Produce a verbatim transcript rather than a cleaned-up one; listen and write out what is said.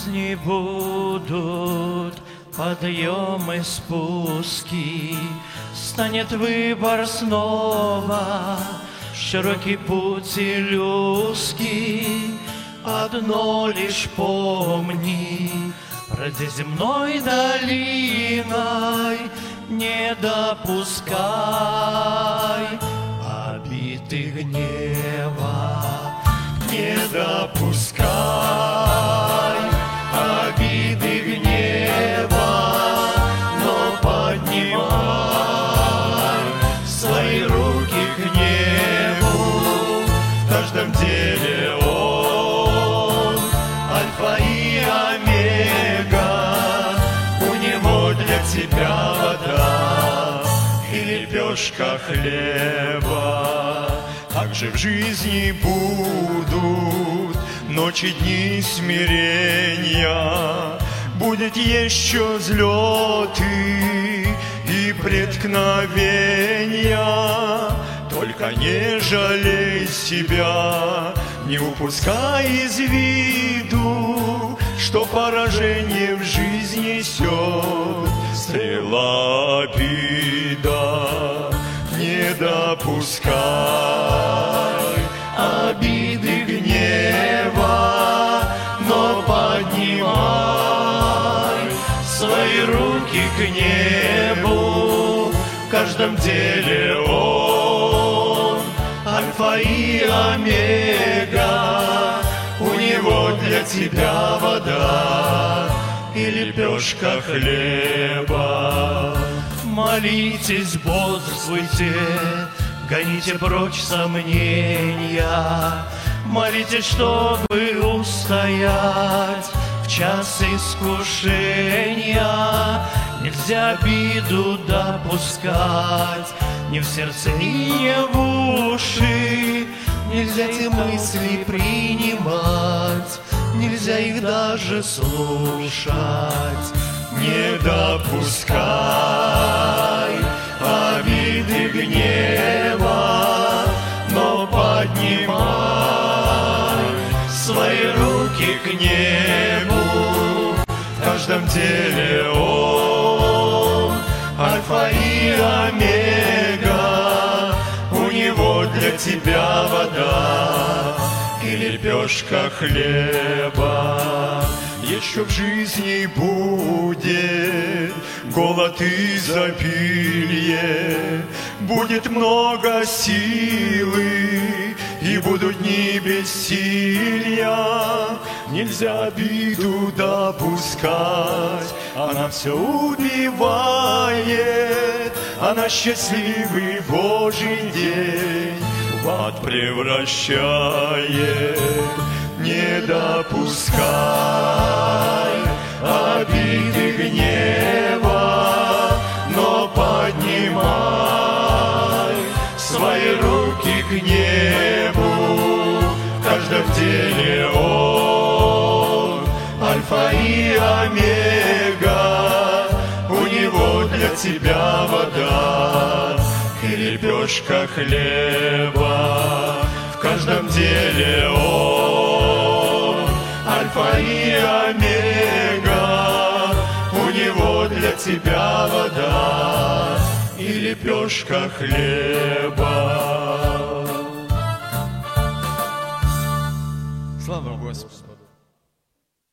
жизни будут подъемы, спуски, станет выбор снова, широкий путь и узкий. Одно лишь помни, пройди земной долиной, не допускай обиды гнева, не допускай обиды гнева, но поднимай свои руки к небу. В каждом деле Он альфа и омега, у Него для тебя вода и лепешка хлеба. Также в жизни будут ночи, дни смирения, будет еще взлеты и преткновения. Только не жалей себя, не упускай из виду, что поражение в жизни несет стрела обида. Не допускай обиды гнева, но поднимай свои руки к небу. В каждом деле Он альфа и омега, у Него для тебя вода и лепешка хлеба. Молитесь, бодрствуйте, гоните прочь сомнения, молитесь, чтобы устоять в час искушения. Нельзя обиду допускать ни в сердце, ни в уши, нельзя эти мысли принимать, нельзя их даже слушать. Не допускай обиды гнева, но поднимай свои руки к небу. В каждом деле Он альфа и омега, у Него для тебя вода и лепешка хлеба. Еще в жизни будет голод и изобилие, будет много силы и будут дни бессилия. Нельзя обиду допускать, она все убивает, она счастливый Божий день в ад превращает. Не допускай обиды гнева, но поднимай свои руки к небу. В каждом деле Он альфа и омега, у Него для тебя вода и лепешка хлеба. В каждом деле Он альфа и омега, у Него для тебя вода и лепешка хлеба. Слава Господу!